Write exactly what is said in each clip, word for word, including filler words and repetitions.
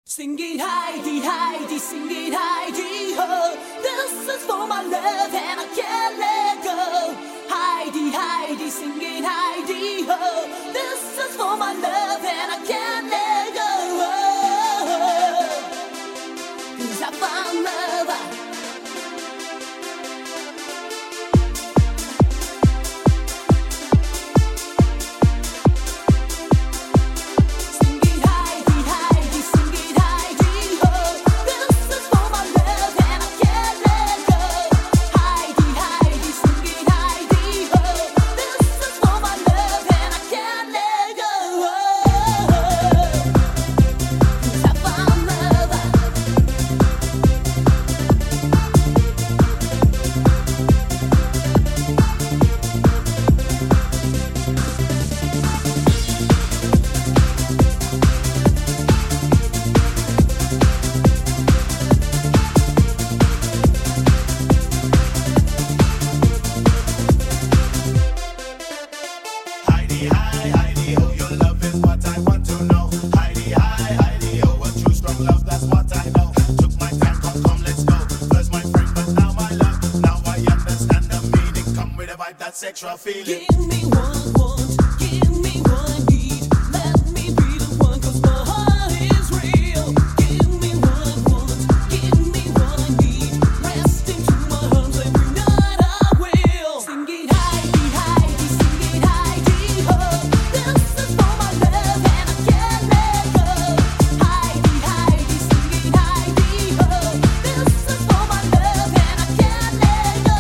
Sing it Heidi, Heidi, sing it Heidi ho. This is for my love and I can't let go. Heidi, Heidi, sing it Heidi ho. This is for my love and I can't let go. 'Cause I found love. Sexual feeling. Give me one want, give me one need. Let me be the one, 'cause my heart is real. Give me one want, give me one need. Rest into my arms every night I will. Sing it Heidi, Heidi, sing it Heidi ho. This is for my love and I can't let go. Heidi, Heidi, sing it Heidi ho. This is for my love and I can't let go.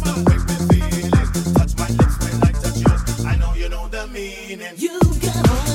You got all